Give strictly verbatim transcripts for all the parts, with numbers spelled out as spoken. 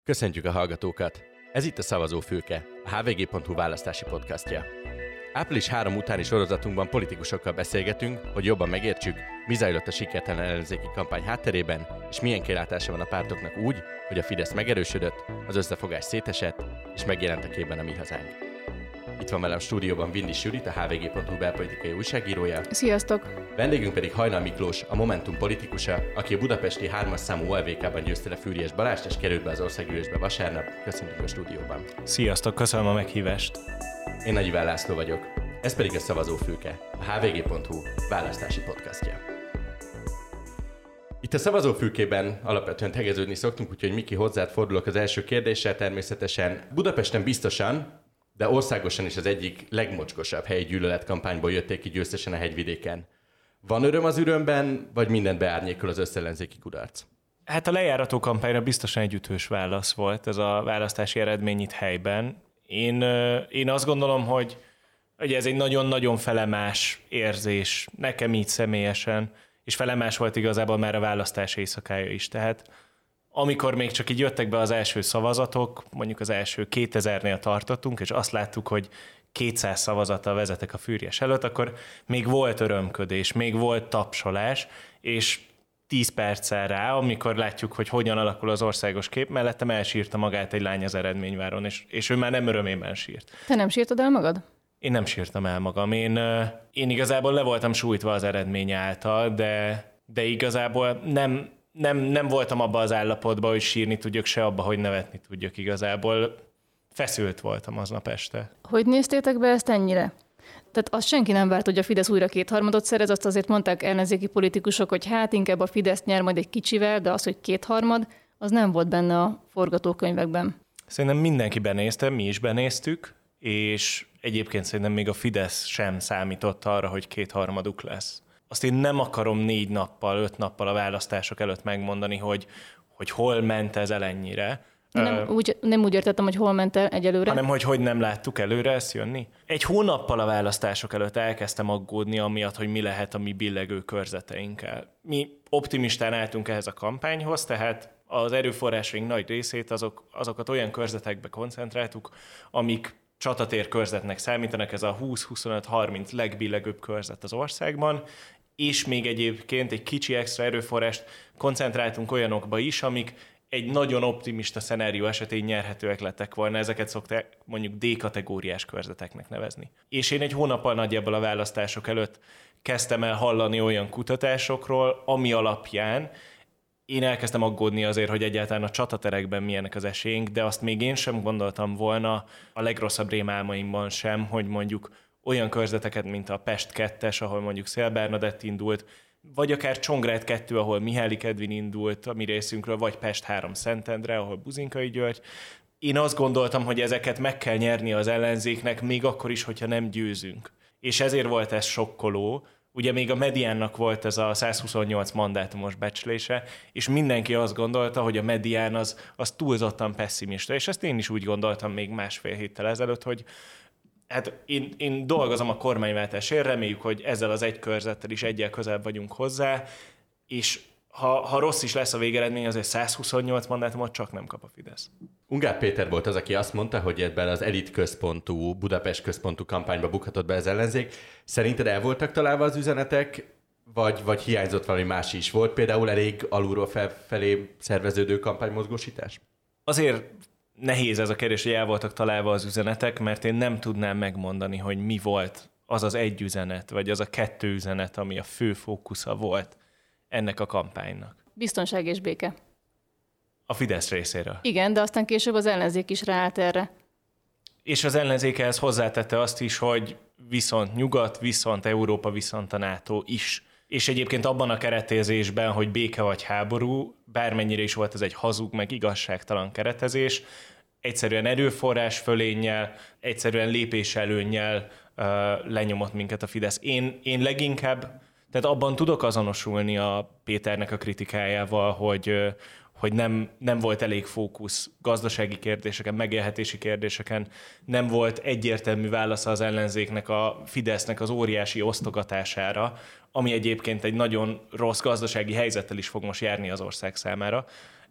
Köszöntjük a hallgatókat! Ez itt a Szavazófülke, a há vé gé pont hú választási podcastja. április harmadika utáni sorozatunkban politikusokkal beszélgetünk, hogy jobban megértsük, mi zajlott a sikertelen ellenzéki kampány hátterében, és milyen kilátása van a pártoknak úgy, hogy a Fidesz megerősödött, az összefogás szétesett, és megjelent a képben a mi hazánk. Itt van velem a stúdióban Vindis Judit, a há vé gé pont hú belpolitikai újságírója. Sziasztok! Vendégünk pedig Hajnal Miklós, a Momentum politikusa, aki a budapesti hármas számú o el vé ká-ban győzte le Füriyes Balást, és került be az országgyűlésbe vasárnap. Köszöntünk a stúdióban. Sziasztok, köszönöm a meghívást. Én Nagy Iván László vagyok. Ez pedig a Szavazófülke, a há vé gé pont hú választási podcastja. Itt a Szavazófülkében alapvetően tegeződni szoktunk, úgyhogy Miki, hozzád fordulok az első kérdéssel. Természetesen Budapesten biztosan, de országosan is az egyik legmocskosabb helyi gyűlöletkampányból jötték ki győztesen a hegyvidéken. Van öröm az ürömben, vagy mindent beárnyékol az összellenzéki kudarc? Hát a lejárató kampányra biztosan egy ütős válasz volt ez a választási eredmény itt helyben. Én, én azt gondolom, hogy, hogy ez egy nagyon-nagyon felemás érzés, nekem így személyesen, és felemás volt igazából már a választás éjszakája is. Tehát amikor még csak így jöttek be az első szavazatok, mondjuk az első kétezernél tartottunk, és azt láttuk, hogy kétszáz szavazattal vezetek a Füriyes előtt, akkor még volt örömködés, még volt tapsolás, és tíz perccel rá, amikor látjuk, hogy hogyan alakul az országos kép, mellettem elsírta magát egy lány az eredményváron, és, és ő már nem örömében sírt. Te nem sírtad el magad? Én nem sírtam el magam. Én, én igazából le voltam sújtva az eredmény által, de, de igazából nem, nem, nem voltam abban az állapotban, hogy sírni tudjak, se abba, hogy nevetni tudjak igazából. Feszült voltam aznap este. Hogy néztétek be ezt ennyire? Tehát azt senki nem várt, hogy a Fidesz újra kétharmadot szerez, azt azért mondták ellenzéki politikusok, hogy hát inkább a Fidesz nyer majd egy kicsivel, de az, hogy kétharmad, az nem volt benne a forgatókönyvekben. Szerintem mindenki benézte, mi is benéztük, és egyébként szerintem még a Fidesz sem számított arra, hogy kétharmaduk lesz. Azt én nem akarom négy nappal, öt nappal a választások előtt megmondani, hogy, hogy hol ment ez el ennyire. Nem, uh, úgy, nem úgy értettem, hogy hol ment el egyelőre. Hanem, hogy hogy nem láttuk előre ezt jönni. Egy hónappal a választások előtt elkezdtem aggódni amiatt, hogy mi lehet a mi billegő körzeteinkkel. Mi optimistán álltunk ehhez a kampányhoz, tehát az erőforrásaink nagy részét azok, azokat olyan körzetekbe koncentráltuk, amik csatatér körzetnek számítanak, ez a húsz, huszonöt, harminc legbillegőbb körzet az országban, és még egyébként egy kicsi extra erőforrást koncentráltunk olyanokba is, amik egy nagyon optimista szenárió esetén nyerhetőek lettek volna, ezeket szokták mondjuk D-kategóriás körzeteknek nevezni. És én egy hónappal nagyjából a választások előtt kezdtem el hallani olyan kutatásokról, ami alapján én elkezdtem aggódni azért, hogy egyáltalán a csataterekben milyenek az esélyünk, de azt még én sem gondoltam volna a legrosszabb rémálmaimban sem, hogy mondjuk olyan körzeteket, mint a Pest kettes, ahol mondjuk Széll Bernadett indult, vagy akár Csongrád kettő, ahol Mihály Edvin indult a mi részünkről, vagy Pest három Szentendre, ahol Buzinkai György. Én azt gondoltam, hogy ezeket meg kell nyerni az ellenzéknek, még akkor is, hogyha nem győzünk. És ezért volt ez sokkoló. Ugye még a Mediánnak volt ez a százhuszonnyolc mandátumos becslése, és mindenki azt gondolta, hogy a Medián az, az túlzottan pessimista, és ezt én is úgy gondoltam még másfél héttel ezelőtt, hogy hát én, én dolgozom a kormányváltásért, reméljük, hogy ezzel az egy körzettel is egyel közelebb vagyunk hozzá, és ha, ha rossz is lesz a végeredmény, azért százhuszonnyolc mandátumot csak nem kap a Fidesz. Ungár Péter volt az, aki azt mondta, hogy ebben az elit központú, Budapest központú kampányba bukhatott be az ellenzék. Szerinted el voltak találva az üzenetek, vagy, vagy hiányzott valami más is? Volt például elég alulról felfelé szerveződő kampánymozgósítás? Azért nehéz ez a kérdés, hogy el voltak találva az üzenetek, mert én nem tudnám megmondani, hogy mi volt az az egy üzenet, vagy az a kettő üzenet, ami a fő fókusza volt ennek a kampánynak. Biztonság és béke. A Fidesz részéről. Igen, de aztán később az ellenzék is ráállt erre. És az ellenzék ehhez hozzátette azt is, hogy viszont Nyugat, viszont Európa, viszont a NATO is. És egyébként abban a keretezésben, hogy béke vagy háború, bármennyire is volt ez egy hazug, meg igazságtalan keretezés, egyszerűen erőforrás fölénnyel, egyszerűen lépéselőnnyel uh, lenyomott minket a Fidesz. Én, én leginkább, tehát abban tudok azonosulni a Péternek a kritikájával, hogy, hogy nem, nem volt elég fókusz gazdasági kérdéseken, megélhetési kérdéseken, nem volt egyértelmű válasza az ellenzéknek a Fidesznek az óriási osztogatására, ami egyébként egy nagyon rossz gazdasági helyzettel is fog most járni az ország számára.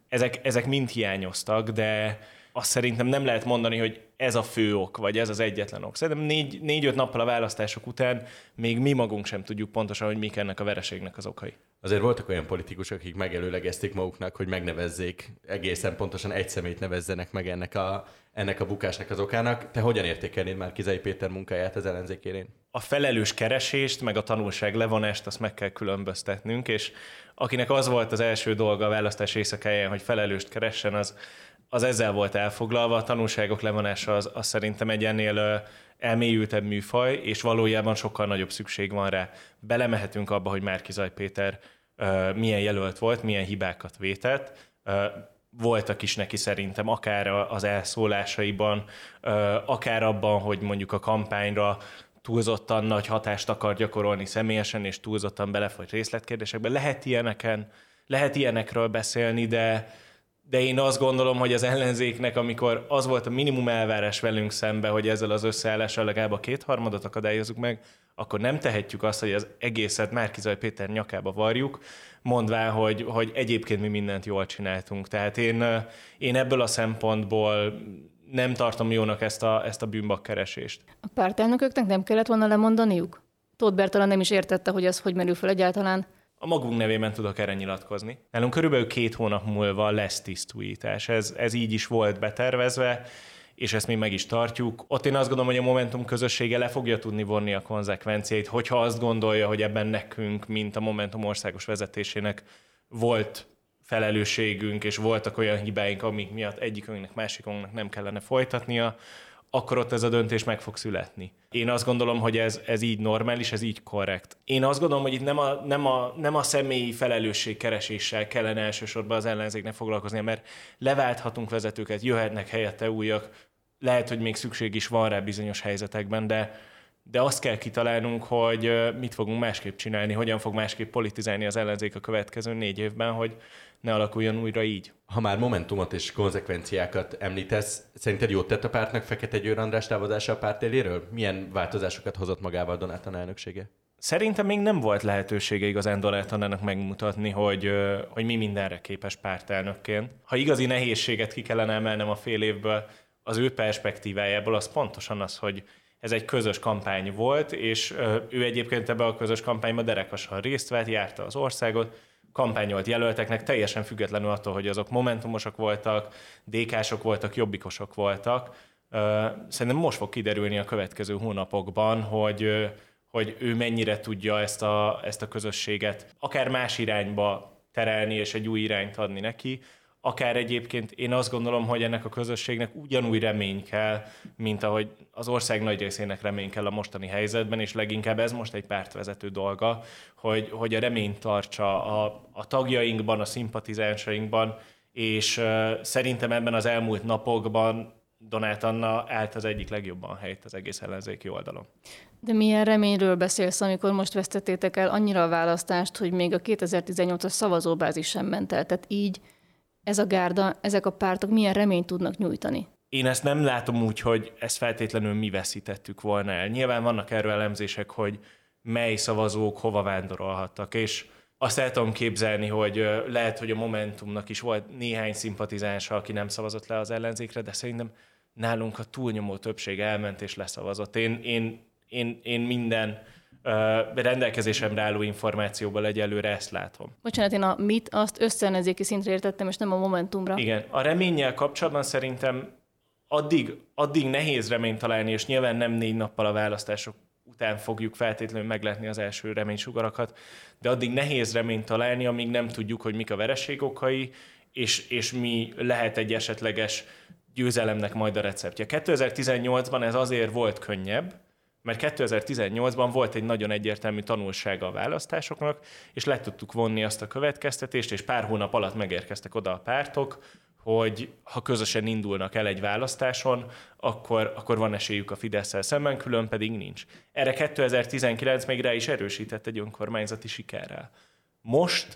ezek, ezek mind hiányoztak, de azt szerintem nem lehet mondani, hogy ez a fő ok, vagy ez az egyetlen ok. Szerintem négy, négy-öt nappal a választások után még mi magunk sem tudjuk pontosan, hogy mik ennek a vereségnek az okai. Azért voltak olyan politikusok, akik megelőlegezték maguknak, hogy megnevezzék, egészen pontosan egy személyt nevezzenek meg ennek a, ennek a bukásnak az okának. Te hogyan értékelnéd Márki-Zay Péter munkáját az ellenzék élén? A felelős keresést, meg a tanulság levonást azt meg kell különböztetnünk, és akinek az volt az első dolga a választás éjszakáján, hogy felelőst keressen, az az ezzel volt elfoglalva, a tanulságok levonása az, az szerintem egy ennél elmélyültebb műfaj, és valójában sokkal nagyobb szükség van rá. Belemehetünk abba, hogy Márki-Zay Péter uh, milyen jelölt volt, milyen hibákat vétett, uh, voltak is neki szerintem akár az elszólásaiban, uh, akár abban, hogy mondjuk a kampányra túlzottan nagy hatást akar gyakorolni személyesen, és túlzottan belefolyt részletkérdésekbe. Lehet ilyeneken, lehet ilyenekről beszélni, de De én azt gondolom, hogy az ellenzéknek, amikor az volt a minimum elvárás velünk szembe, hogy ezzel az összeállással legalább a kétharmadot akadályozzuk meg, akkor nem tehetjük azt, hogy az egészet Márki-Zay Péter nyakába varjuk, mondván, hogy, hogy egyébként mi mindent jól csináltunk. Tehát én, én ebből a szempontból nem tartom jónak ezt a, ezt a bűnbakkeresést. A pártelnököknek nem kellett volna lemondaniuk? Tóth Bertalan nem is értette, hogy ez hogy merül fel egyáltalán. A magunk nevében tudok erre nyilatkozni. Nálunk körülbelül két hónap múlva lesz tisztújítás. Ez, ez így is volt betervezve, és ezt mi meg is tartjuk. Ott én azt gondolom, hogy a Momentum közössége le fogja tudni vonni a konzekvenciáit, hogyha azt gondolja, hogy ebben nekünk, mint a Momentum országos vezetésének volt felelősségünk, és voltak olyan hibáink, amik miatt egyikünknek, másikunknak nem kellene folytatnia, akkor ott ez a döntés meg fog születni. Én azt gondolom, hogy ez, ez így normális, ez így korrekt. Én azt gondolom, hogy itt nem a, nem a, nem a személyi felelősségkereséssel kellene elsősorban az ellenzéknek foglalkoznia, mert leválthatunk vezetőket, jöhetnek helyette újak, lehet, hogy még szükség is van rá bizonyos helyzetekben, de, de azt kell kitalálnunk, hogy mit fogunk másképp csinálni, hogyan fog másképp politizálni az ellenzék a következő négy évben, hogy ne alakuljon újra így. Ha már momentumot és konzekvenciákat említesz, szerinted jót tett a pártnak Fekete Győr András távozása a párt éléről? Milyen változásokat hozott magával Donát Anna elnöksége? Szerintem még nem volt lehetősége igazán Donát Annának megmutatni, hogy, hogy mi mindenre képes pártelnökként. Ha igazi nehézséget ki kellene emelnem a fél évből, az ő perspektívájából az pontosan az, hogy ez egy közös kampány volt, és ő egyébként ebbe a közös kampányba derekasan részt vett, járta az országot, kampányolt jelölteknek, teljesen függetlenül attól, hogy azok momentumosok voltak, dé ká-sok voltak, jobbikosok voltak. Szerintem most fog kiderülni a következő hónapokban, hogy, hogy ő mennyire tudja ezt a, ezt a közösséget akár más irányba terelni, és egy új irányt adni neki, akár egyébként én azt gondolom, hogy ennek a közösségnek ugyanúgy remény kell, mint ahogy az ország nagy részének remény kell a mostani helyzetben, és leginkább ez most egy pártvezető dolga, hogy, hogy a reményt tartsa a, a tagjainkban, a szimpatizánsainkban, és uh, szerintem ebben az elmúlt napokban Donát Anna állt az egyik legjobban helyt az egész ellenzéki oldalon. De milyen reményről beszélsz, amikor most vesztettétek el annyira a választást, hogy még a kétezer-tizennyolcas szavazóbázis sem ment el, tehát így ez a gárda, ezek a pártok milyen reményt tudnak nyújtani? Én ezt nem látom úgy, hogy ezt feltétlenül mi veszítettük volna el. Nyilván vannak erről elemzések, hogy mely szavazók hova vándorolhattak, és azt el tudom képzelni, hogy lehet, hogy a Momentumnak is volt néhány szimpatizánsa, aki nem szavazott le az ellenzékre, de szerintem nálunk a túlnyomó többség elment és leszavazott. Én, én, én, én minden rendelkezésemre álló információból egyelőre ezt látom. Bocsánat, én a mit, azt összeellenzéki szintre értettem, és nem a Momentumra. Igen, a reménnyel kapcsolatban szerintem addig, addig nehéz reményt találni, és nyilván nem négy nappal a választások után fogjuk feltétlenül meglátni az első reménysugarakat, de addig nehéz reményt találni, amíg nem tudjuk, hogy mik a vereség okai, és, és mi lehet egy esetleges győzelemnek majd a receptje. kétezer-tizennyolcban ez azért volt könnyebb, mert kétezer-tizennyolcban volt egy nagyon egyértelmű tanulsága a választásoknak, és le tudtuk vonni azt a következtetést, és pár hónap alatt megérkeztek oda a pártok, hogy ha közösen indulnak el egy választáson, akkor, akkor van esélyük a Fidesszel szemben, külön pedig nincs. Erre kétezer-tizenkilenc még rá is erősített egy önkormányzati sikerrel. Most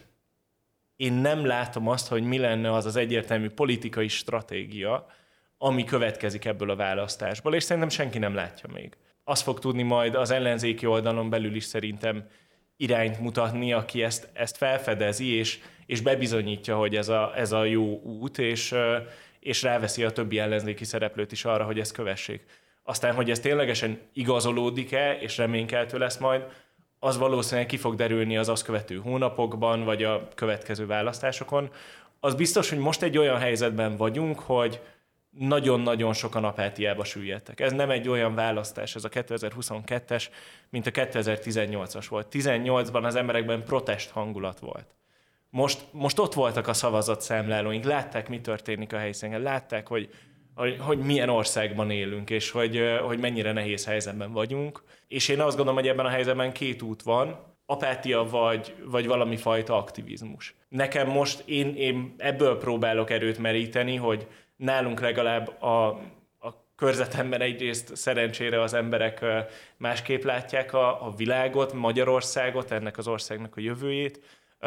én nem látom azt, hogy mi lenne az az egyértelmű politikai stratégia, ami következik ebből a választásból, és szerintem senki nem látja még. Azt fog tudni majd az ellenzéki oldalon belül is szerintem irányt mutatni, aki ezt, ezt felfedezi, és, és bebizonyítja, hogy ez a, ez a jó út, és, és ráveszi a többi ellenzéki szereplőt is arra, hogy ezt kövessék. Aztán, hogy ez ténylegesen igazolódik-e, és reménykeltő lesz majd, az valószínűleg ki fog derülni az azt követő hónapokban, vagy a következő választásokon. Az biztos, hogy most egy olyan helyzetben vagyunk, hogy nagyon-nagyon sokan apátiába süllyedtek. Ez nem egy olyan választás, ez a kétezer-huszonkettes, mint a kétezer-tizennyolcas volt. tizennyolcban az emberekben protest hangulat volt. Most, most ott voltak a szavazatszámlálóink, látták, mi történik a helyszínen, látták, hogy, hogy, hogy milyen országban élünk, és hogy, hogy mennyire nehéz helyzetben vagyunk. És én azt gondolom, hogy ebben a helyzetben két út van, apátia vagy, vagy valami fajta aktivizmus. Nekem most én, én ebből próbálok erőt meríteni, hogy nálunk legalább a, a körzetemben egyrészt szerencsére az emberek másképp látják a, a világot, Magyarországot, ennek az országnak a jövőjét,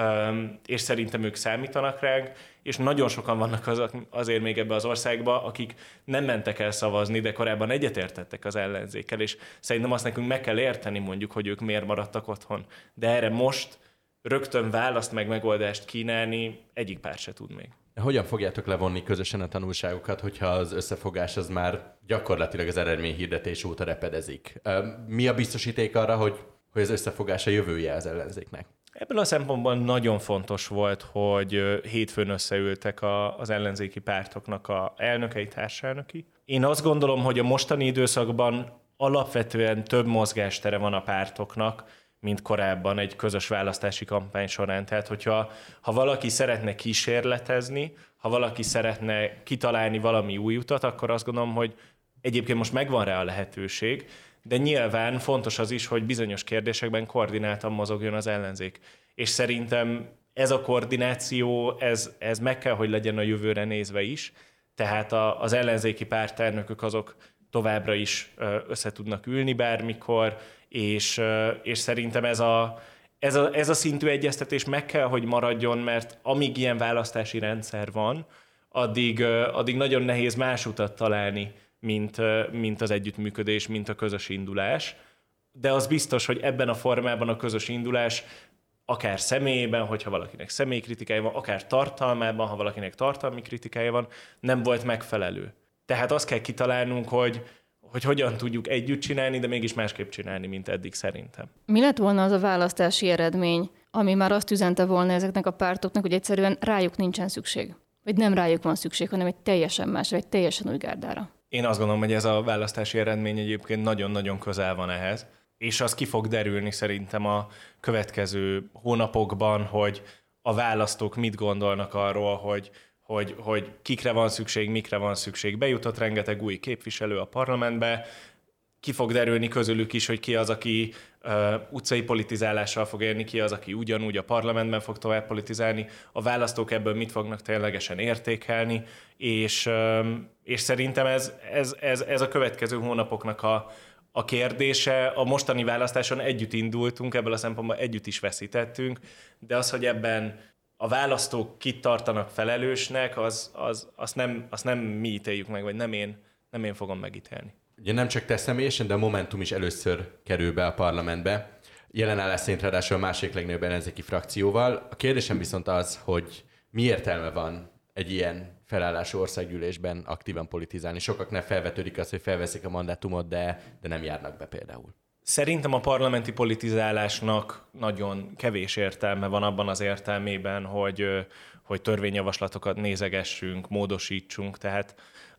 és szerintem ők számítanak ránk, és nagyon sokan vannak az, azért még ebbe az országba, akik nem mentek el szavazni, de korábban egyetértettek az ellenzékkel, és szerintem azt nekünk meg kell érteni mondjuk, hogy ők miért maradtak otthon. De erre most rögtön választ meg megoldást kínálni egyik párt se tud még. Hogyan fogjátok levonni közösen a tanulságokat, hogyha az összefogás az már gyakorlatilag az eredményhirdetés óta repedezik? Mi a biztosíték arra, hogy, hogy az összefogás a jövője az ellenzéknek? Ebből a szempontból nagyon fontos volt, hogy hétfőn összeültek a, az ellenzéki pártoknak a elnökei, társelnöki. Én azt gondolom, hogy a mostani időszakban alapvetően több mozgástere van a pártoknak, mint korábban egy közös választási kampány során. Tehát, hogyha ha valaki szeretne kísérletezni, ha valaki szeretne kitalálni valami új utat, akkor azt gondolom, hogy egyébként most megvan rá a lehetőség, de nyilván fontos az is, hogy bizonyos kérdésekben koordináltan mozogjon az ellenzék. És szerintem ez a koordináció, ez, ez meg kell, hogy legyen a jövőre nézve is, tehát a, az ellenzéki pártelnökök azok továbbra is össze tudnak ülni bármikor, és, és szerintem ez a, ez, a, ez a szintű egyeztetés meg kell, hogy maradjon, mert amíg ilyen választási rendszer van, addig, addig nagyon nehéz más utat találni, mint, mint az együttműködés, mint a közös indulás. De az biztos, hogy ebben a formában a közös indulás akár személyében, hogyha valakinek személykritikája van, akár tartalmában, ha valakinek tartalmi kritikája van, nem volt megfelelő. Tehát azt kell kitalálnunk, hogy, hogy hogyan tudjuk együtt csinálni, de mégis másképp csinálni, mint eddig szerintem. Mi lett volna az a választási eredmény, ami már azt üzente volna ezeknek a pártoknak, hogy egyszerűen rájuk nincsen szükség? Vagy nem rájuk van szükség, hanem egy teljesen más, egy teljesen új gárdára? Én azt gondolom, hogy ez a választási eredmény egyébként nagyon-nagyon közel van ehhez, és az ki fog derülni szerintem a következő hónapokban, hogy a választók mit gondolnak arról, hogy, hogy, hogy kikre van szükség, mikre van szükség. Bejutott rengeteg új képviselő a parlamentbe, ki fog derülni közülük is, hogy ki az, aki uh, utcai politizálással fog élni, ki az, aki ugyanúgy a parlamentben fog tovább politizálni, a választók ebből mit fognak ténylegesen értékelni, és, um, és szerintem ez, ez, ez, ez a következő hónapoknak a, a kérdése. A mostani választáson együtt indultunk, ebből a szempontból együtt is veszítettünk, de az, hogy ebben a választók kit tartanak felelősnek, az, az, azt, nem, azt nem mi ítéljük meg, vagy nem én, nem én fogom megítélni. Ugye nem csak te személyesen, de a Momentum is először kerül be a parlamentbe. Jelenállás szerint ráadásul a másik legnagyobb ellenzéki frakcióval. A kérdésem viszont az, hogy mi értelme van egy ilyen felállású országgyűlésben aktívan politizálni. Sokaknál felvetődik az, hogy felveszik a mandátumot, de, de nem járnak be például. Szerintem a parlamenti politizálásnak nagyon kevés értelme van abban az értelmében, hogy, hogy törvényjavaslatokat nézegessünk, módosítsunk, tehát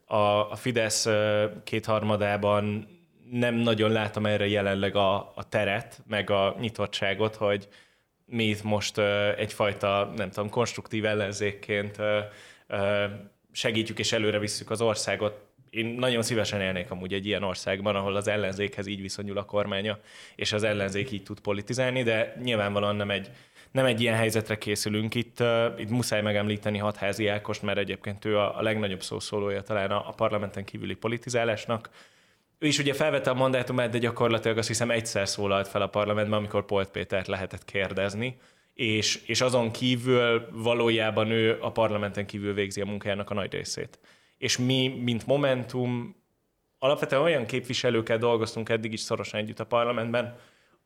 a Fidesz kétharmadában nem nagyon látom erre jelenleg a, a teret, meg a nyitottságot, hogy mi itt most egyfajta, nem tudom, konstruktív ellenzékként segítjük és előre visszük az országot. Én nagyon szívesen élnék amúgy egy ilyen országban, ahol az ellenzékhez így viszonyul a kormánya, és az ellenzék így tud politizálni, de nyilvánvalóan nem egy, nem egy ilyen helyzetre készülünk. Itt, uh, itt muszáj megemlíteni Hatházi Ákost, mert egyébként ő a, a legnagyobb szószólója talán a, a parlamenten kívüli politizálásnak. Ő is ugye felvette a mandátumát, de gyakorlatilag azt hiszem egyszer szólalt fel a parlamentben, amikor Polt Pétert lehetett kérdezni, és, és azon kívül valójában ő a parlamenten kívül végzi a munkájának a nagy részét. És mi, mint Momentum, alapvetően olyan képviselőkkel dolgoztunk eddig is szorosan együtt a parlamentben,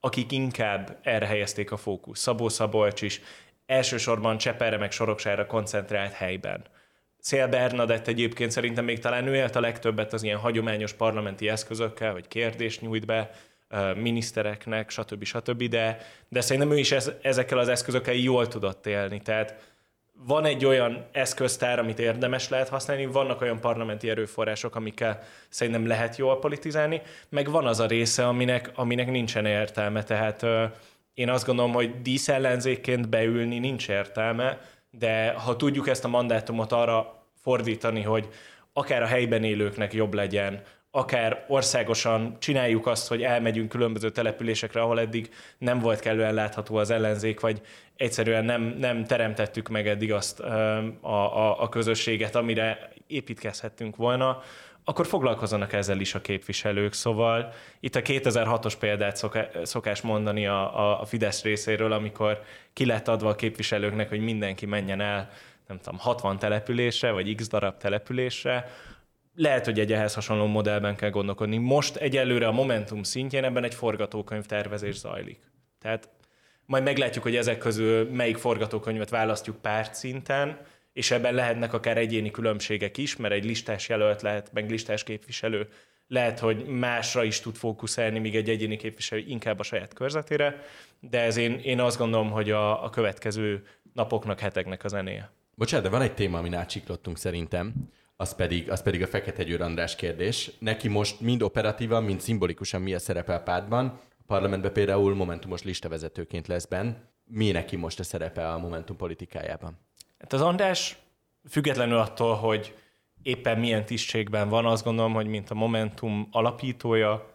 akik inkább erre helyezték a fókusz. Szabó Szabolcs is elsősorban Cseperre meg Soroksára koncentrált helyben. Széll Bernadett egyébként szerintem még talán ő élt a legtöbbet az ilyen hagyományos parlamenti eszközökkel, hogy kérdést nyújt be minisztereknek, stb. stb. De, de szerintem ő is ez, ezekkel az eszközökkel jól tudott élni. Tehát van egy olyan eszköztár, amit érdemes lehet használni, vannak olyan parlamenti erőforrások, amikkel szerintem lehet jól politizálni, meg van az a része, aminek, aminek nincsen értelme. Tehát ö, én azt gondolom, hogy díszellenzékként beülni nincs értelme, de ha tudjuk ezt a mandátumot arra fordítani, hogy akár a helyben élőknek jobb legyen, akár országosan csináljuk azt, hogy elmegyünk különböző településekre, ahol eddig nem volt kellően látható az ellenzék, vagy egyszerűen nem, nem teremtettük meg eddig azt a, a, a közösséget, amire építkezhettünk volna, akkor foglalkozzanak ezzel is a képviselők. Szóval itt a kétezer-hatos példát szokás mondani a, a Fidesz részéről, amikor ki lett adva a képviselőknek, hogy mindenki menjen el, nem tudom, hatvan településre, vagy x darab településre. Lehet, hogy egy ehhez hasonló modellben kell gondolkodni. Most egyelőre a Momentum szintjén ebben egy forgatókönyv tervezés zajlik. Tehát majd meglátjuk, hogy ezek közül melyik forgatókönyvet választjuk párt szinten, és ebben lehetnek akár egyéni különbségek is, mert egy listás jelölt lehet, meg listás képviselő lehet, hogy másra is tud fókuszálni, míg egy egyéni képviselő inkább a saját körzetére, de ez én, én azt gondolom, hogy a, a következő napoknak, heteknek a zenéje. Bocsánat, de van egy téma, amin átsiklottunk szerintem, az pedig, az pedig a Fekete Győr András kérdés. Neki most mind operatívan, mind szimbolikusan mi a szerepe a pártban. A parlamentben például momentumos listavezetőként lesz benn. Mi neki most a szerepe a Momentum politikájában? Hát az András függetlenül attól, hogy éppen milyen tisztségben van, azt gondolom, hogy mint a Momentum alapítója,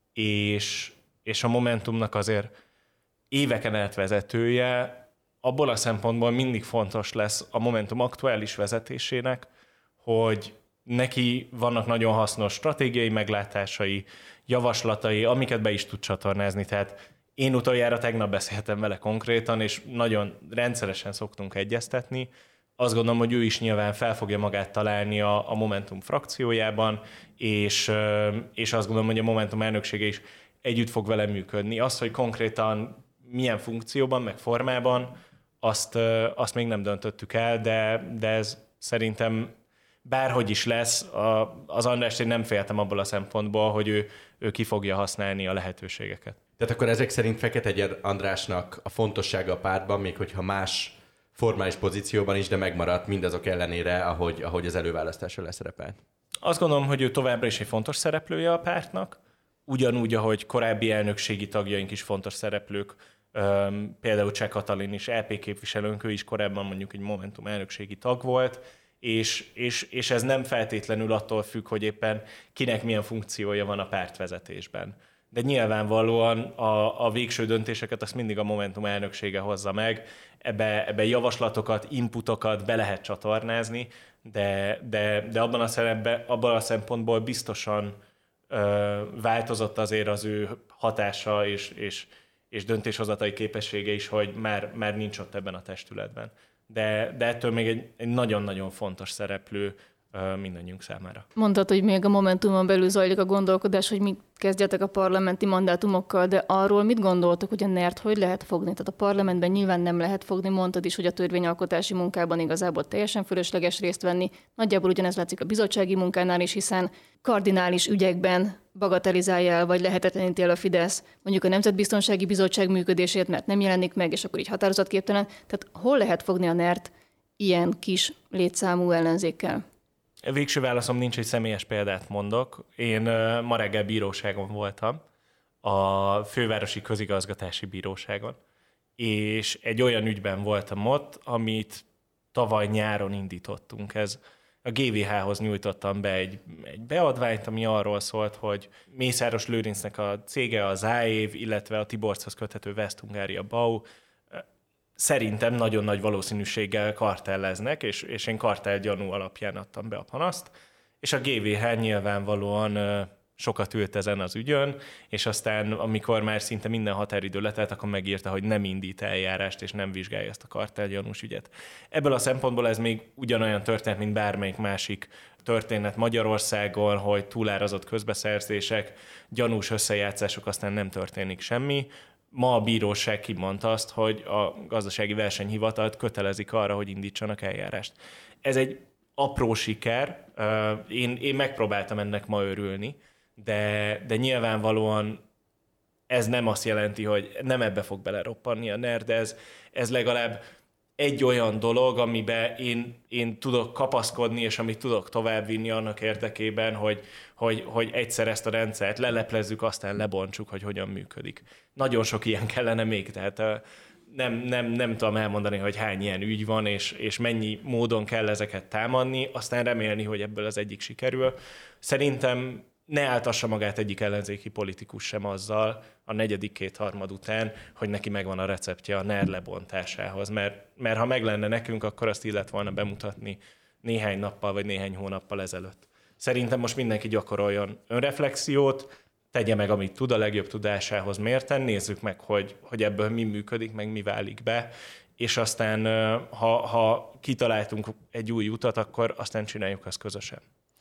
és, és a Momentumnak azért éveken át vezetője, abból a szempontból mindig fontos lesz a Momentum aktuális vezetésének, hogy neki vannak nagyon hasznos stratégiai meglátásai, javaslatai, amiket be is tud csatornázni. Tehát én utoljára tegnap beszéltem vele konkrétan, és nagyon rendszeresen szoktunk egyeztetni. Azt gondolom, hogy ő is nyilván fel fogja magát találni a, a Momentum frakciójában, és, és azt gondolom, hogy a Momentum elnöksége is együtt fog vele működni. Az, hogy konkrétan milyen funkcióban, meg formában, azt, azt még nem döntöttük el, de, de ez szerintem bárhogy is lesz, a, az Andrást én nem féltem abból a szempontból, hogy ő, ő ki fogja használni a lehetőségeket. Tehát akkor ezek szerint Fekete Győr Andrásnak a fontossága a pártban, még hogyha más formális pozícióban is, de megmaradt mindazok ellenére, ahogy, ahogy az előválasztáson leszerepelt. Azt gondolom, hogy ő továbbra is egy fontos szereplője a pártnak, ugyanúgy, ahogy korábbi elnökségi tagjaink is fontos szereplők, például Cseh Katalin is é pé képviselőnk, ő is korábban mondjuk egy Momentum elnökségi tag volt, és, és, és ez nem feltétlenül attól függ, hogy éppen kinek milyen funkciója van a pártvezetésben. De nyilvánvalóan a, a végső döntéseket azt mindig a Momentum elnöksége hozza meg, ebbe, ebbe javaslatokat, inputokat be lehet csatornázni, de, de, de abban, a szerepben, abban a szempontból biztosan ö, változott azért az ő hatása és, és, és döntéshozatai képessége is, hogy már, már nincs ott ebben a testületben. De, de ettől még egy, egy nagyon-nagyon fontos szereplő mindannyiunk számára. Mondtad, hogy még a Momentumon belül zajlik a gondolkodás, hogy mit kezdjetek a parlamenti mandátumokkal, de arról mit gondoltok, hogy a nert hogy lehet fogni? Tehát a parlamentben nyilván nem lehet fogni, mondtad is, hogy a törvényalkotási munkában igazából teljesen fölösleges részt venni. Nagyjából ugyanez látszik a bizottsági munkánál is, hiszen kardinális ügyekben bagatelizálja el, vagy lehetetleníti el a Fidesz, mondjuk a Nemzetbiztonsági Bizottság működését, mert nem jelenik meg, és akkor így határozatképtelen. Tehát hol lehet fogni a nert ilyen kis létszámú ellenzékkel? Végső válaszom nincs, egy személyes példát mondok. Én ma reggel bíróságon voltam, a Fővárosi Közigazgatási Bíróságon, és egy olyan ügyben voltam ott, amit tavaly nyáron indítottunk. Ez a gé vé há-hoz nyújtottam be egy, egy beadványt, ami arról szólt, hogy Mészáros Lőrincnek a cége, az Záév, illetve a Tiborchoz köthető West Hungária Bau szerintem nagyon nagy valószínűséggel kartelleznek, és, és én kartell gyanú alapján adtam be a panaszt, és a gé vé há nyilvánvalóan ö, sokat ült ezen az ügyön, és aztán, amikor már szinte minden határidő letelt, akkor megírta, hogy nem indít eljárást, és nem vizsgálja ezt a kartelgyanús ügyet. Ebből a szempontból ez még ugyanolyan történet, mint bármelyik másik történet Magyarországon, hogy túlárazott közbeszerzések, gyanús összejátszások, aztán nem történik semmi. Ma a bíróság kimondta azt, hogy a gazdasági versenyhivatalt kötelezik arra, hogy indítsanak eljárást. Ez egy apró siker, én, én megpróbáltam ennek ma örülni, de, de nyilvánvalóan ez nem azt jelenti, hogy nem ebbe fog beleroppanni a NER, de ez, ez legalább egy olyan dolog, amiben én, én tudok kapaszkodni, és amit tudok továbbvinni annak érdekében, hogy, hogy, hogy egyszer ezt a rendszert leleplezzük, aztán lebontsuk, hogy hogyan működik. Nagyon sok ilyen kellene még, tehát nem, nem, nem tudom elmondani, hogy hány ilyen ügy van, és, és mennyi módon kell ezeket támadni, aztán remélni, hogy ebből az egyik sikerül. Szerintem ne áltassa magát egyik ellenzéki politikus sem azzal a negyedik kétharmad után, hogy neki megvan a receptje a NER lebontásához, mert, mert ha meg lenne nekünk, akkor azt illet volna bemutatni néhány nappal vagy néhány hónappal ezelőtt. Szerintem most mindenki gyakoroljon önreflexiót, tegye meg, amit tud a legjobb tudásához mérten, nézzük meg, hogy, hogy ebből mi működik, meg mi válik be, és aztán ha, ha kitaláltunk egy új utat, akkor aztán csináljuk azt közösen.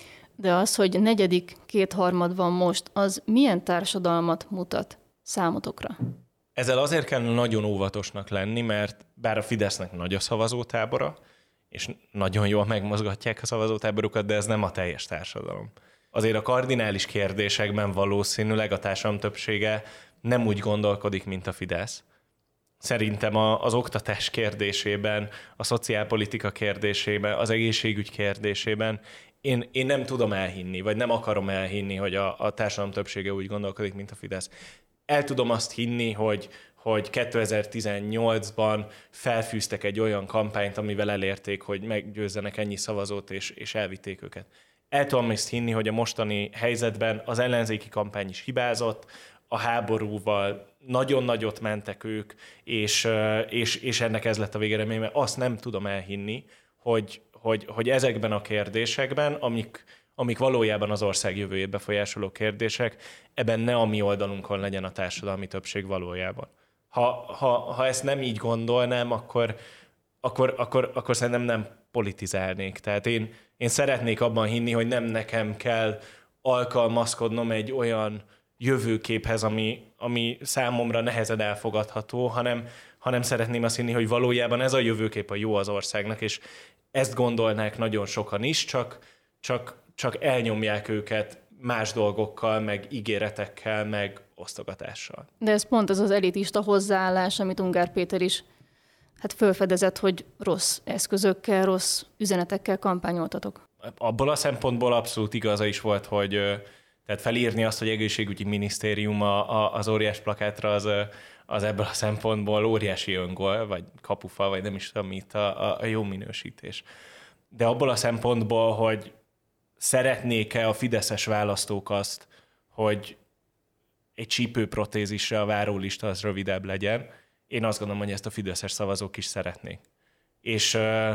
De az, hogy negyedik kétharmad van most, az milyen társadalmat mutat számotokra? Ezzel azért kell nagyon óvatosnak lenni, mert bár a Fidesznek nagy a szavazótábora, és nagyon jól megmozgatják a szavazótáborukat, de ez nem a teljes társadalom. Azért a kardinális kérdésekben valószínűleg a társadalom többsége nem úgy gondolkodik, mint a Fidesz. Szerintem az oktatás kérdésében, a szociálpolitika kérdésében, az egészségügy kérdésében Én, én nem tudom elhinni, vagy nem akarom elhinni, hogy a, a társadalom többsége úgy gondolkodik, mint a Fidesz. El tudom azt hinni, hogy, hogy kétezer-tizennyolcban felfűztek egy olyan kampányt, amivel elérték, hogy meggyőzzenek ennyi szavazót, és, és elvitték őket. El tudom azt hinni, hogy a mostani helyzetben az ellenzéki kampány is hibázott, a háborúval nagyon nagyot mentek ők, és, és, és ennek ez lett a végeredmény, mert azt nem tudom elhinni, hogy Hogy, hogy ezekben a kérdésekben, amik, amik valójában az ország jövőjét befolyásoló kérdések, ebben ne a mi oldalunkon legyen a társadalmi többség valójában. Ha, ha, ha ezt nem így gondolnám, akkor, akkor, akkor, akkor szerintem nem politizálnék. Tehát én, én szeretnék abban hinni, hogy nem nekem kell alkalmazkodnom egy olyan jövőképhez, ami, ami számomra nehezen elfogadható, hanem, hanem szeretném azt hinni, hogy valójában ez a jövőkép a jó az országnak, és ezt gondolnák nagyon sokan is, csak, csak, csak elnyomják őket más dolgokkal, meg ígéretekkel, meg osztogatással. De ez pont az az elitista hozzáállás, amit Ungár Péter is hát felfedezett, hogy rossz eszközökkel, rossz üzenetekkel kampányoltatok. Abból a szempontból abszolút igaza is volt, hogy tehát felírni azt, hogy egészségügyi minisztérium a, a, az óriás plakátra, az, az ebből a szempontból óriási öngól, vagy kapufa, vagy nem is tudom mit a, a jó minősítés. De abból a szempontból, hogy szeretnék-e a fideszes választók azt, hogy egy csípőprotézisre a várólista az rövidebb legyen, én azt gondolom, hogy ezt a fideszes szavazók is szeretnék. És,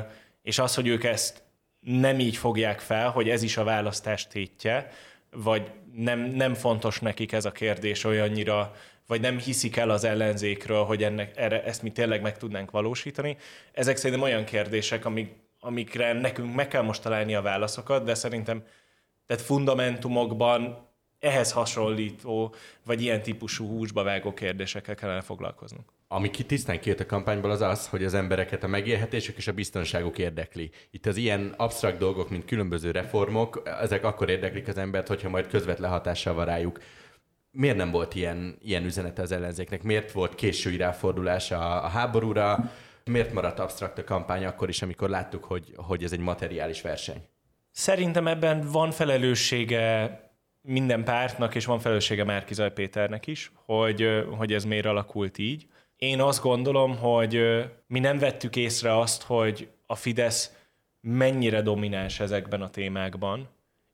és az, hogy ők ezt nem így fogják fel, hogy ez is a választás tétje, vagy nem, nem fontos nekik ez a kérdés olyannyira, vagy nem hiszik el az ellenzékről, hogy ennek, erre, ezt mi tényleg meg tudnánk valósítani. Ezek szerintem olyan kérdések, amik, amikre nekünk meg kell most találni a válaszokat, de szerintem tehát fundamentumokban ehhez hasonlító, vagy ilyen típusú húsba vágó kérdésekkel kellene foglalkoznunk. Ami ki tisztán kijött a kampányból, az az, hogy az embereket a megélhetésük és a biztonságuk érdekli. Itt az ilyen absztrakt dolgok, mint különböző reformok, ezek akkor érdeklik az embert, hogyha majd közvetlen hatással van rájuk. Miért nem volt ilyen, ilyen üzenete az ellenzéknek? Miért volt késői ráfordulása a háborúra? Miért maradt absztrakt a kampány akkor is, amikor láttuk, hogy, hogy ez egy materiális verseny? Szerintem ebben van felelőssége minden pártnak, és van felelőssége Márki-Zay Péternek is, hogy, hogy ez miért alakult így. Én azt gondolom, hogy mi nem vettük észre azt, hogy a Fidesz mennyire domináns ezekben a témákban,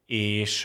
és,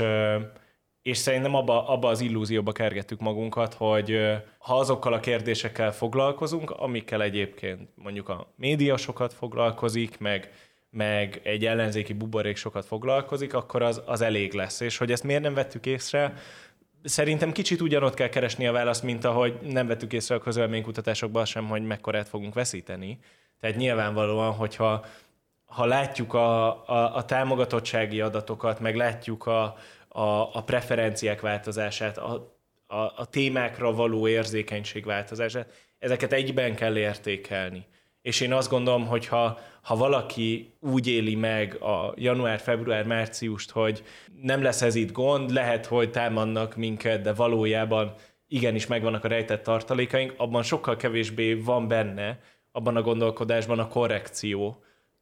és szerintem abba, abba az illúzióba kergettük magunkat, hogy ha azokkal a kérdésekkel foglalkozunk, amikkel egyébként mondjuk a média sokat foglalkozik, meg, meg egy ellenzéki buborék sokat foglalkozik, akkor az, az elég lesz. És hogy ezt miért nem vettük észre? Szerintem kicsit ugyanott kell keresni a választ, mint ahogy nem vettük észre a közvéleménykutatásokban sem, hogy mekkorát fogunk veszíteni. Tehát nyilvánvalóan, hogyha ha látjuk a, a, a támogatottsági adatokat, meg látjuk a, a, a preferenciák változását, a, a, a témákra való érzékenység változását, ezeket egyben kell értékelni. És én azt gondolom, hogy ha, ha valaki úgy éli meg a január, február, márciust, hogy nem lesz ez itt gond, lehet, hogy támadnak minket, de valójában igenis megvannak a rejtett tartalékaink, abban sokkal kevésbé van benne, abban a gondolkodásban a korrekció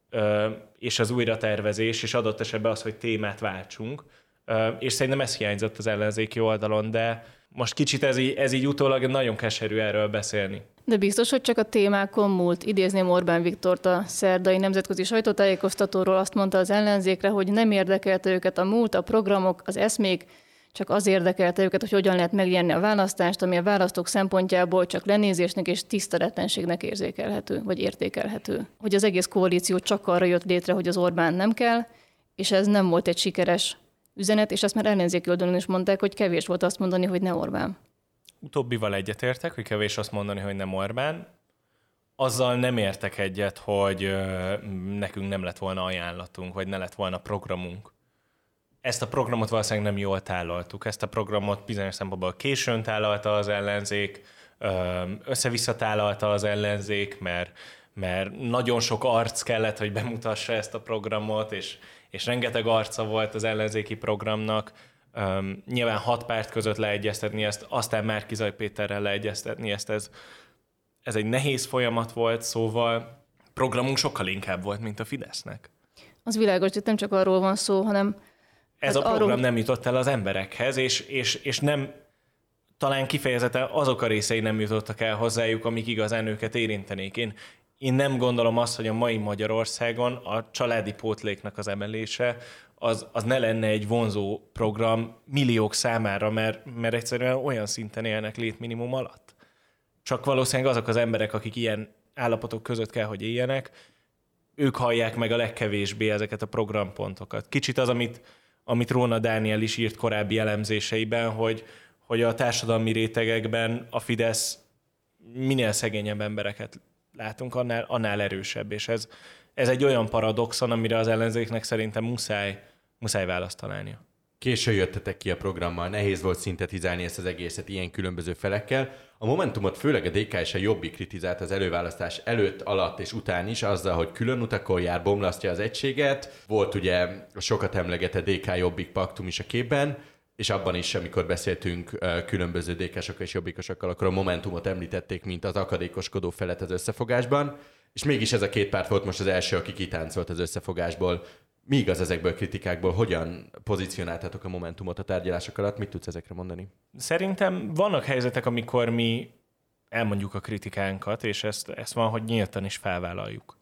és az újratervezés, és adott esetben az, hogy témát váltsunk. És szerintem ez hiányzott az ellenzéki oldalon, de most kicsit ez így, ez így utólag nagyon keserű erről beszélni. De biztos, hogy csak a témákon múlt. Idézném Orbán Viktort a szerdai nemzetközi sajtótájékoztatóról, azt mondta az ellenzékre, hogy nem érdekelte őket a múlt, a programok, az eszmék, csak az érdekelte őket, hogy hogyan lehet megnyerni a választást, ami a választók szempontjából csak lenézésnek és tiszteletlenségnek érzékelhető, vagy értékelhető. Hogy az egész koalíció csak arra jött létre, hogy az Orbán nem kell, és ez nem volt egy sikeres üzenet, és ezt már ellenzéki oldalon is mondták, hogy kevés volt azt mondani, hogy ne Orbán. Utóbbival egyetértek, hogy kevés azt mondani, hogy nem Orbán. Azzal nem értek egyet, hogy nekünk nem lett volna ajánlatunk, vagy ne lett volna programunk. Ezt a programot valószínűleg nem jól tálaltuk. Ezt a programot bizonyos szempontból későn tálalta az ellenzék, össze-vissza tálalta az ellenzék, mert, mert nagyon sok arc kellett, hogy bemutassa ezt a programot, és, és rengeteg arca volt az ellenzéki programnak. Um, nyilván hat párt között leegyeztetni ezt, aztán Márki-Zay Péterrel leegyeztetni ezt, ez, ez egy nehéz folyamat volt, szóval programunk sokkal inkább volt, mint a Fidesznek. Az világos, hogy nem csak arról van szó, hanem... Ez hát a program arról... nem jutott el az emberekhez, és, és, és nem, talán kifejezetten azok a részei nem jutottak el hozzájuk, amik igazán őket érintenék. Én, én nem gondolom azt, hogy a mai Magyarországon a családi pótléknak az emelése Az, az ne lenne egy vonzó program milliók számára, mert, mert egyszerűen olyan szinten élnek létminimum alatt. Csak valószínűleg azok az emberek, akik ilyen állapotok között kell, hogy éljenek, ők hallják meg a legkevésbé ezeket a programpontokat. Kicsit az, amit, amit Róna Dániel is írt korábbi elemzéseiben, hogy, hogy a társadalmi rétegekben a Fidesz minél szegényebb embereket látunk, annál, annál erősebb, és ez, ez egy olyan paradoxon, amire az ellenzéknek szerintem muszáj, muszáj választ találnia. Későn jöttetek ki a programmal, nehéz volt szintetizálni ezt az egészet ilyen különböző felekkel. A Momentumot főleg a dé ká és a Jobbik kritizált az előválasztás előtt, alatt és után is azzal, hogy külön utakon jár, bomlasztja az egységet. Volt ugye a sokat emlegetett dé ká-Jobbik paktum is a képben, és abban is, amikor beszéltünk különböző dé ká-sokkal és jobbikosokkal, akkor a Momentumot említették, mint az akadékoskodó felet az összefogásban, és mégis ez a két párt volt most az első, aki kitáncolt az összefogásból. Mi igaz ezekből a kritikákból? Hogyan pozícionáltátok a Momentumot a tárgyalások alatt? Mit tudsz ezekre mondani? Szerintem vannak helyzetek, amikor mi elmondjuk a kritikánkat, és ezt, ezt van, hogy nyíltan is felvállaljuk.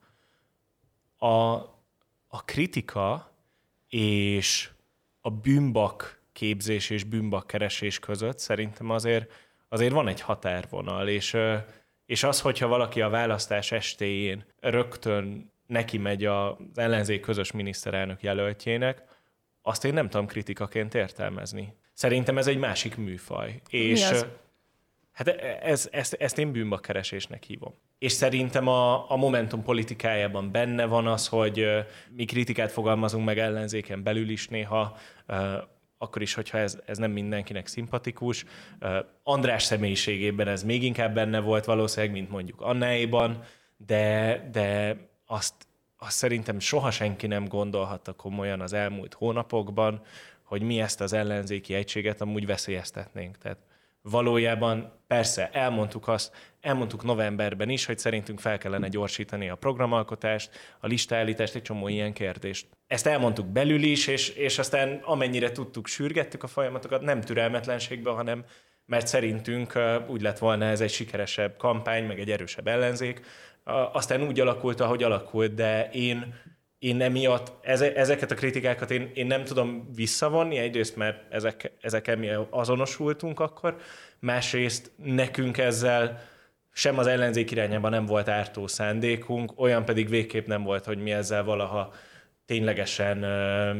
A, a kritika és a bűnbak képzés és bűnbak keresés között szerintem azért, azért van egy határvonal, és, és az, hogyha valaki a választás estéjén rögtön neki megy az ellenzék közös miniszterelnök jelöltjének, azt én nem tudom kritikaként értelmezni. Szerintem ez egy másik műfaj. És hát ez, ezt, ezt én bűnbakkeresésnek hívom. És szerintem a, a Momentum politikájában benne van az, hogy mi kritikát fogalmazunk meg ellenzéken belül is néha, akkor is, hogyha ez, ez nem mindenkinek szimpatikus. András személyiségében ez még inkább benne volt valószínűleg, mint mondjuk Annáéban, de, de azt, azt szerintem soha senki nem gondolhatta komolyan az elmúlt hónapokban, hogy mi ezt az ellenzéki egységet amúgy veszélyeztetnénk. Tehát valójában persze elmondtuk azt, elmondtuk novemberben is, hogy szerintünk fel kellene gyorsítani a programalkotást, a listállítást, egy csomó ilyen kérdést. Ezt elmondtuk belül is, és, és aztán amennyire tudtuk, sürgettük a folyamatokat, nem türelmetlenségből, hanem mert szerintünk úgy lett volna ez egy sikeresebb kampány, meg egy erősebb ellenzék. Aztán úgy alakult, ahogy alakult, de én, én emiatt ezeket a kritikákat én, én nem tudom visszavonni, egyrészt, mert ezek, ezekkel mi azonosultunk akkor, másrészt nekünk ezzel sem az ellenzék irányában nem volt ártó szándékunk, olyan pedig végképp nem volt, hogy mi ezzel valaha ténylegesen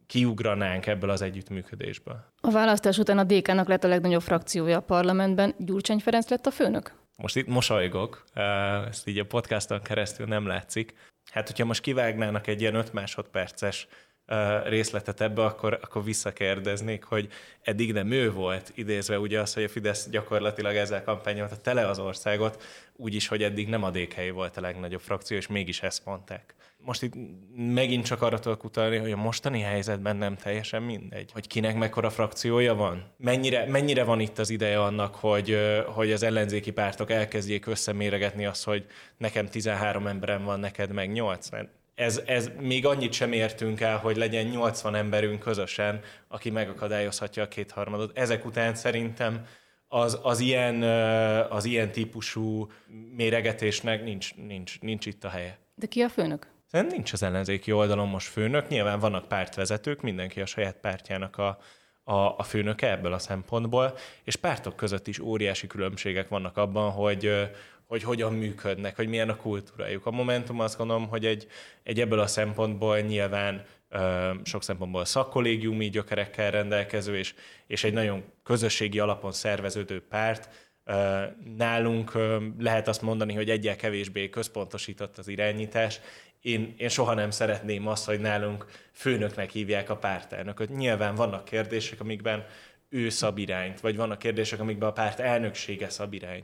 kiugranánk ebből az együttműködésből. A választás után a dé ká-nak lett a legnagyobb frakciója a parlamentben, Gyurcsány Ferenc lett a főnök? Most itt mosolygok, ezt így a podcaston keresztül nem látszik. Hát, hogyha most kivágnának egy ilyen öt másodperces részletet ebbe, akkor, akkor visszakérdeznék, hogy eddig nem ő volt, idézve ugye az, hogy a Fidesz gyakorlatilag ezzel kampányolta tele az országot, úgyis, hogy eddig nem a dé ká volt a legnagyobb frakció, és mégis ezt mondták. Most itt megint csak arra tudok utalni, hogy a mostani helyzetben nem teljesen mindegy, hogy kinek mekkora frakciója van. Mennyire, mennyire van itt az ideje annak, hogy, hogy az ellenzéki pártok elkezdjék összeméregetni azt, hogy nekem tizenhárom emberem van, neked meg nyolc. Ez, ez még annyit sem értünk el, hogy legyen nyolcvan emberünk közösen, aki megakadályozhatja a kétharmadot. Ezek után szerintem az, az, ilyen, az ilyen típusú méregetésnek nincs, nincs, nincs itt a helye. De ki a főnök? Szerintem nincs az ellenzéki oldalon most főnök. Nyilván vannak pártvezetők, mindenki a saját pártjának a, a, a főnöke ebből a szempontból, és pártok között is óriási különbségek vannak abban, hogy hogy hogyan működnek, hogy milyen a kultúrájuk. A Momentum azt gondolom, hogy egy, egy ebből a szempontból nyilván ö, sok szempontból szakkollégiumi gyökerekkel rendelkező, és, és egy nagyon közösségi alapon szerveződő párt. Ö, nálunk ö, lehet azt mondani, hogy egyel kevésbé központosított az irányítás. Én, én soha nem szeretném azt, hogy nálunk főnöknek hívják a pártelnököt. Nyilván vannak kérdések, amikben ő szab irányt, vagy vannak kérdések, amikben a párt elnöksége szab irányt.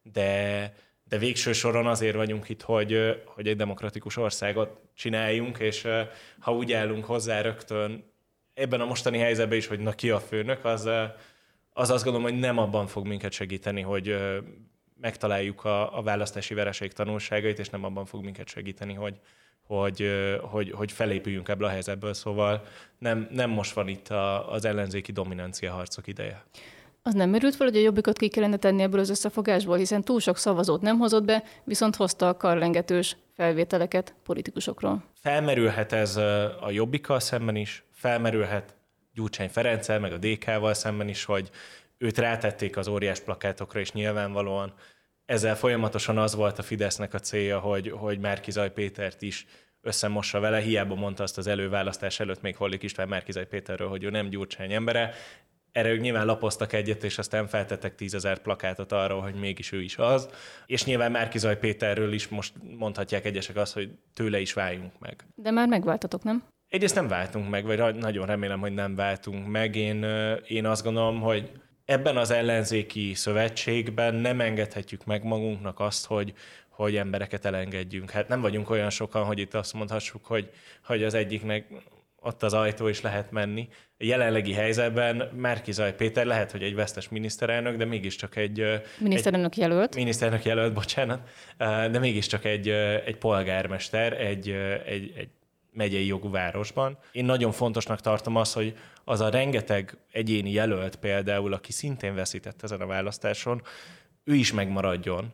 De, de végső soron azért vagyunk itt, hogy, hogy egy demokratikus országot csináljunk, és ha úgy állunk hozzá rögtön ebben a mostani helyzetben is, hogy na ki a főnök, az, az azt gondolom, hogy nem abban fog minket segíteni, hogy megtaláljuk a, a választási vereség tanulságait, és nem abban fog minket segíteni, hogy, hogy, hogy, hogy felépüljünk ebből a helyzetből. Szóval nem, nem most van itt a, az ellenzéki dominancia harcok ideje. Az nem merült fel, hogy a Jobbikot ki kellene tenni ebből az összefogásból, hiszen túl sok szavazót nem hozott be, viszont hozta a karlengetős felvételeket politikusokról. Felmerülhet ez a Jobbikkal szemben is, felmerülhet Gyurcsány Ferenccel, meg a dé ká-val szemben is, hogy őt rátették az óriás plakátokra, és nyilvánvalóan ezzel folyamatosan az volt a Fidesznek a célja, hogy, hogy Márki-Zay Pétert is összemossa vele. Hiába mondta azt az előválasztás előtt még Hollik István Márki-Zay Péterről, hogy ő nem Gyurcsány embere. Erre ők nyilván lapoztak egyet, és aztán feltettek tízezer plakátot arról, hogy mégis ő is az. És nyilván Márki-Zay Péterről is most mondhatják egyesek azt, hogy tőle is váljunk meg. De már megváltatok, nem? Egyrészt nem váltunk meg, vagy nagyon remélem, hogy nem váltunk meg. Én, én azt gondolom, hogy ebben az ellenzéki szövetségben nem engedhetjük meg magunknak azt, hogy, hogy embereket elengedjünk. Hát nem vagyunk olyan sokan, hogy itt azt mondhassuk, hogy, hogy az egyiknek ott az ajtó is lehet menni. A jelenlegi helyzetben Márki-Zay Péter lehet, hogy egy vesztes miniszterelnök, de mégiscsak egy... Miniszterelnök egy, jelölt. Miniszterelnök jelölt, bocsánat. De mégiscsak egy, egy polgármester, egy, egy, egy megyei jogú városban. Én nagyon fontosnak tartom azt, hogy az a rengeteg egyéni jelölt például, aki szintén veszített ezen a választáson, ő is megmaradjon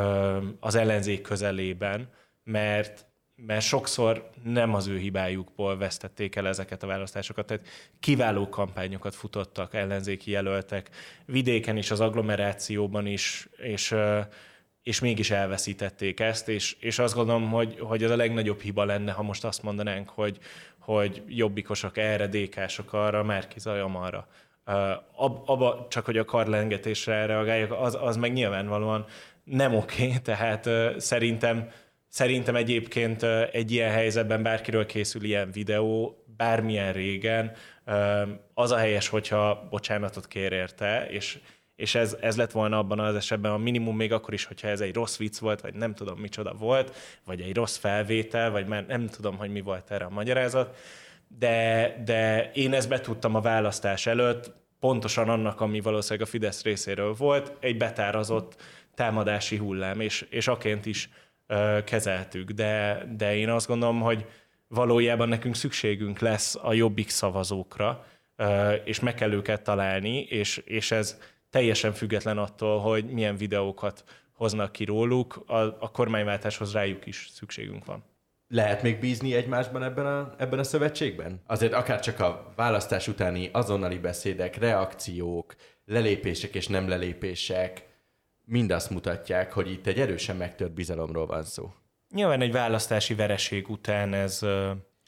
az ellenzék közelében, mert mert sokszor nem az ő hibájukból vesztették el ezeket a választásokat, tehát kiváló kampányokat futottak ellenzéki jelöltek, vidéken is, az agglomerációban is, és, és mégis elveszítették ezt, és, és azt gondolom, hogy, hogy ez a legnagyobb hiba lenne, ha most azt mondanánk, hogy, hogy jobbikosok erre, dé ká-sok arra, Márki-Zay amarra. Ab, abba csak, hogy a karlengetésre reagáljak, az, az meg nyilvánvalóan nem oké, okay, tehát szerintem Szerintem egyébként egy ilyen helyzetben bárkiről készül ilyen videó, bármilyen régen, az a helyes, hogyha bocsánatot kér érte, és, és ez, ez lett volna abban az esetben a minimum, még akkor is, hogyha ez egy rossz vicc volt, vagy nem tudom micsoda volt, vagy egy rossz felvétel, vagy már nem tudom, hogy mi volt erre a magyarázat, de, de én ezt betudtam a választás előtt, pontosan annak, ami valószínűleg a Fidesz részéről volt, egy betárazott támadási hullám, és, és aként is kezeltük, de, de én azt gondolom, hogy valójában nekünk szükségünk lesz a Jobbik szavazókra, és meg kell őket találni, és, és ez teljesen független attól, hogy milyen videókat hoznak ki róluk, a, a kormányváltáshoz rájuk is szükségünk van. Lehet még bízni egymásban ebben a, ebben a szövetségben? Azért akár csak a választás utáni azonnali beszédek, reakciók, lelépések és nem lelépések, mind azt mutatják, hogy itt egy erősen megtört bizalomról van szó. Nyilván egy választási vereség után ez,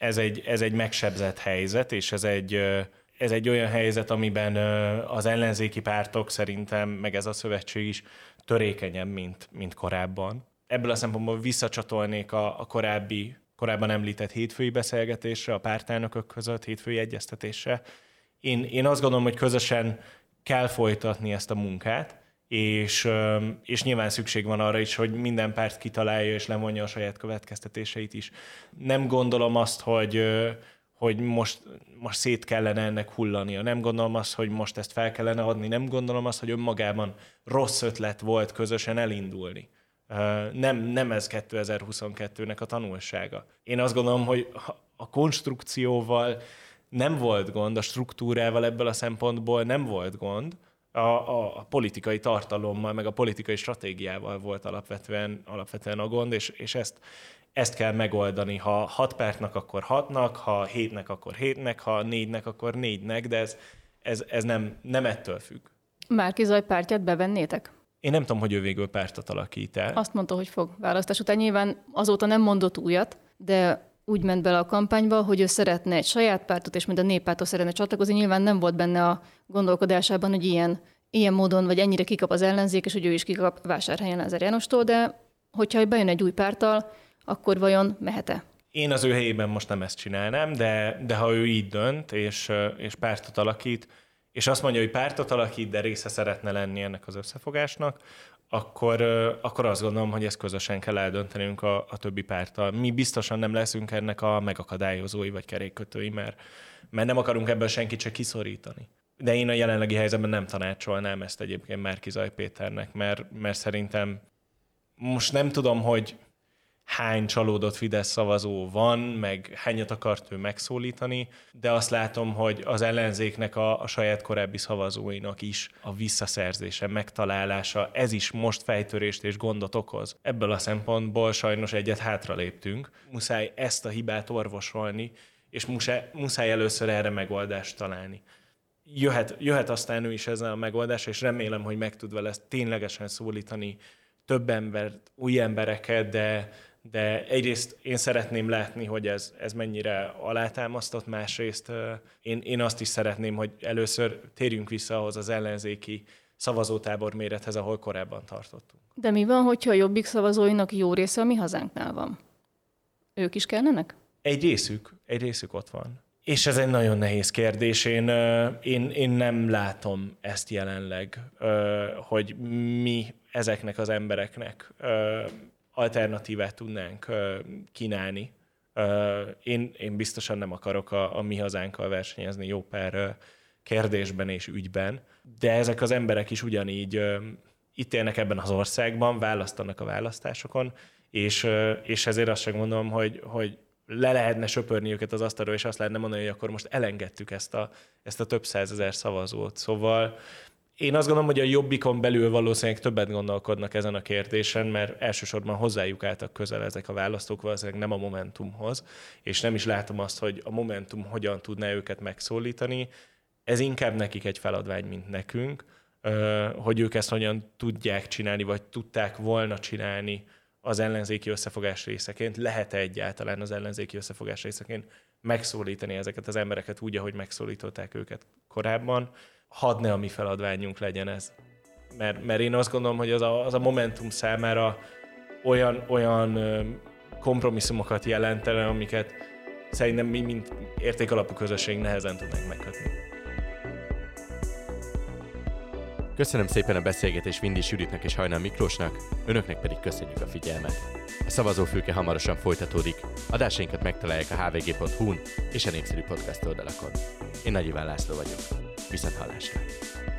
ez egy, ez egy megsebzett helyzet, és ez egy, ez egy olyan helyzet, amiben az ellenzéki pártok szerintem, meg ez a szövetség is törékenyebb, mint, mint korábban. Ebből a szempontból visszacsatolnék a, a korábbi, korábban említett hétfői beszélgetésre, a pártelnökök között, hétfői egyeztetésre. Én, én azt gondolom, hogy közösen kell folytatni ezt a munkát, és, és nyilván szükség van arra is, hogy minden párt kitalálja és levonja a saját következtetéseit is. Nem gondolom azt, hogy, hogy most, most szét kellene ennek hullania. Nem gondolom azt, hogy most ezt fel kellene adni. Nem gondolom azt, hogy önmagában rossz ötlet volt közösen elindulni. Nem, nem ez kétezer-huszonkettőnek a tanulsága. Én azt gondolom, hogy a konstrukcióval nem volt gond, a struktúrával ebből a szempontból nem volt gond, a, a, a politikai tartalommal, meg a politikai stratégiával volt alapvetően, alapvetően a gond, és, és ezt, ezt kell megoldani. Ha hat pártnak, akkor hatnak, ha hétnek, akkor hétnek, ha négynek, akkor négynek, de ez, ez, ez nem, nem ettől függ. Márki-Zay pártját bevennétek? Én nem tudom, hogy ő végül pártot alakít el. Azt mondta, hogy fog választás után. Nyilván azóta nem mondott újat, de úgy ment bele a kampányba, hogy ő szeretne egy saját pártot, és mind a néppártól szeretne csatlakozni. Nyilván nem volt benne a gondolkodásában, hogy ilyen, ilyen módon, vagy ennyire kikap az ellenzék, és hogy ő is kikap Vásárhelyen Lázár Jánostól, de hogyha bejön egy új párttal, akkor vajon mehet-e? Én az ő helyében most nem ezt csinálnám, de, de ha ő így dönt, és, és pártot alakít, és azt mondja, hogy pártot alakít, de része szeretne lenni ennek az összefogásnak, akkor, akkor azt gondolom, hogy ezt közösen kell eldöntenünk a, a többi párttal. Mi biztosan nem leszünk ennek a megakadályozói vagy kerékkötői, mert, mert nem akarunk ebből senkit se kiszorítani. De én a jelenlegi helyzetben nem tanácsolnám ezt egyébként Márki-Zay Péternek, mert, mert szerintem most nem tudom, hogy hány csalódott Fidesz szavazó van, meg hányat akart ő megszólítani, de azt látom, hogy az ellenzéknek a, a saját korábbi szavazóinak is a visszaszerzése, megtalálása, ez is most fejtörést és gondot okoz. Ebből a szempontból sajnos egyet hátra léptünk. Muszáj ezt a hibát orvosolni, és muszáj, muszáj először erre megoldást találni. Jöhet, jöhet aztán ő is ezzel a megoldás, és remélem, hogy meg tud vele ezt ténylegesen szólítani több embert, új embereket, de de egyrészt én szeretném látni, hogy ez, ez mennyire alátámasztott, másrészt én, én azt is szeretném, hogy először térjünk vissza ahhoz az ellenzéki szavazótábor mérethez, ahol korábban tartottunk. De mi van, hogyha a Jobbik szavazóinak jó része a Mi Hazánknál van? Ők is kellenek? Egy részük, egy részük ott van. És ez egy nagyon nehéz kérdés. Én, én, én nem látom ezt jelenleg, hogy mi ezeknek az embereknek alternatívát tudnánk kínálni. Én, én biztosan nem akarok a, a Mi Hazánkkal versenyezni jó pár kérdésben és ügyben, de ezek az emberek is ugyanígy itt élnek ebben az országban, választanak a választásokon, és, és ezért azt sem gondolom, hogy, hogy le lehetne söpörni őket az asztalról, és azt lehetne mondani, hogy akkor most elengedtük ezt a, ezt a több százezer szavazót. Szóval én azt gondolom, hogy a Jobbikon belül valószínűleg többet gondolkodnak ezen a kérdésen, mert elsősorban hozzájuk álltak közel ezek a választók, valószínűleg nem a Momentumhoz, és nem is látom azt, hogy a Momentum hogyan tudná őket megszólítani. Ez inkább nekik egy feladvány, mint nekünk, hogy ők ezt hogyan tudják csinálni, vagy tudták volna csinálni az ellenzéki összefogás részeként. Lehet-e egyáltalán az ellenzéki összefogás részeként megszólítani ezeket az embereket úgy, ahogy megszólították őket korábban? Hadd ne a mi feladványunk legyen ez. Mert, mert én azt gondolom, hogy az a, az a Momentum számára olyan, olyan kompromisszumokat jelentene, amiket szerintem mi, mint értékalapú közösség nehezen tudnánk megkötni. Köszönöm szépen a beszélgetést Vindis Juditnak és Hajnal Miklósnak, önöknek pedig köszönjük a figyelmet. A Szavazófülke hamarosan folytatódik, adásainkat megtalálják a hvg pont hu-n és a népszerű podcast oldalakon. Én Nagy Iván László vagyok. Viszont hallásra!